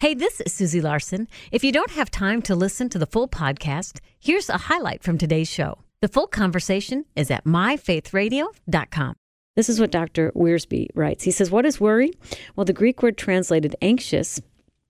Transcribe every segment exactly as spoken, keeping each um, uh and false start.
Hey, this is Susie Larson. If you don't have time to listen to the full podcast, here's a highlight from today's show. The full conversation is at my faith radio dot com. This is what Doctor Wiersbe writes. He says, what is worry? Well, the Greek word translated anxious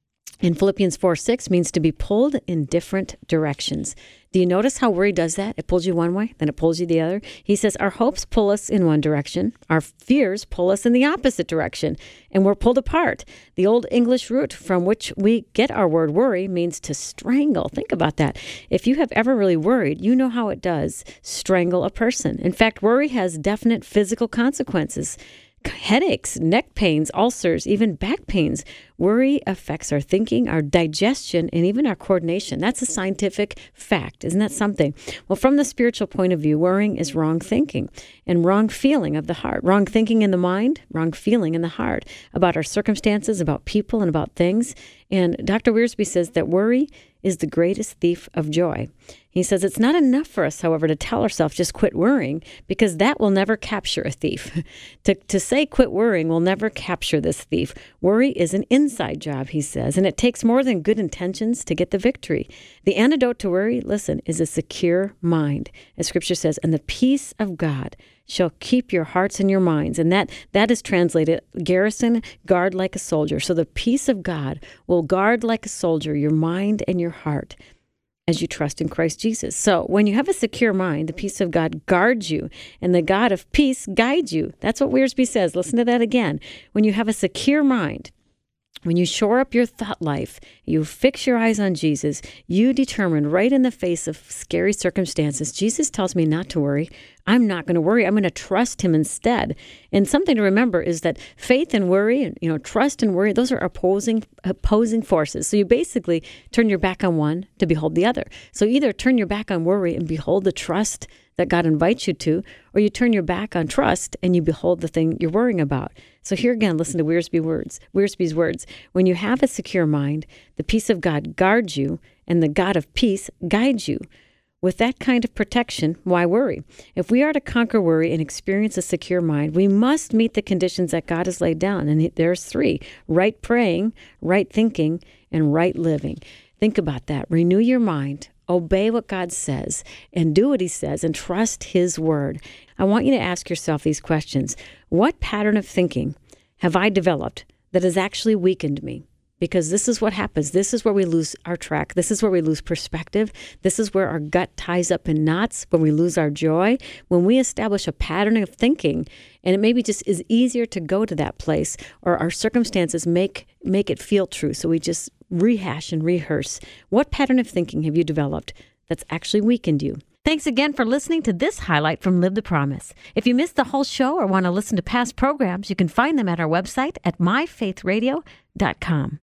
in Philippians four six means to be pulled in different directions. Do you notice how worry does that? It pulls you one way, then it pulls you the other. He says our hopes pull us in one direction. Our fears pull us in the opposite direction, and we're pulled apart. The Old English root from which we get our word worry means to strangle. Think about that. If you have ever really worried, you know how it does strangle a person. In fact, worry has definite physical consequences. Headaches, neck pains, ulcers, even back pains. Worry affects our thinking, our digestion, and even our coordination. That's a scientific fact. Isn't that something? Well, from the spiritual point of view, worrying is wrong thinking and wrong feeling of the heart. Wrong thinking in the mind, wrong feeling in the heart about our circumstances, about people, and about things. And Doctor Wiersbe says that worry is the greatest thief of joy. He says it's not enough for us, however, to tell ourselves just quit worrying, because that will never capture a thief. to, to say quit worrying will never capture this thief. Worry is an inside job, he says, and it takes more than good intentions to get the victory. The antidote to worry, listen, is a secure mind. As Scripture says, and the peace of God shall keep your hearts and your minds. And that that is translated, garrison, guard like a soldier. So the peace of God will guard like a soldier your mind and your heart as you trust in Christ Jesus. So when you have a secure mind, the peace of God guards you, and the God of peace guides you. That's what Wiersbe says. Listen to that again. When you have a secure mind, when you shore up your thought life, you fix your eyes on Jesus, you determine right in the face of scary circumstances, Jesus tells me not to worry. I'm not going to worry. I'm going to trust him instead. And something to remember is that faith and worry, and you know, trust and worry, those are opposing opposing forces. So you basically turn your back on one to behold the other. So either turn your back on worry and behold the trust that God invites you to, or you turn your back on trust and you behold the thing you're worrying about. So here again, listen to Wiersbe words, Wiersbe's words. When you have a secure mind, the peace of God guards you, and the God of peace guides you. With that kind of protection, why worry? If we are to conquer worry and experience a secure mind, we must meet the conditions that God has laid down. And there's three: right praying, right thinking, and right living. Think about that. Renew your mind. Obey what God says and do what he says and trust his word. I want you to ask yourself these questions. What pattern of thinking have I developed that has actually weakened me? Because this is what happens. This is where we lose our track. This is where we lose perspective. This is where our gut ties up in knots, when we lose our joy. When we establish a pattern of thinking, and it maybe just is easier to go to that place, or our circumstances make make it feel true. So we just rehash and rehearse. What pattern of thinking have you developed that's actually weakened you? Thanks again for listening to this highlight from Live the Promise. If you missed the whole show or want to listen to past programs, you can find them at our website at my faith radio dot com.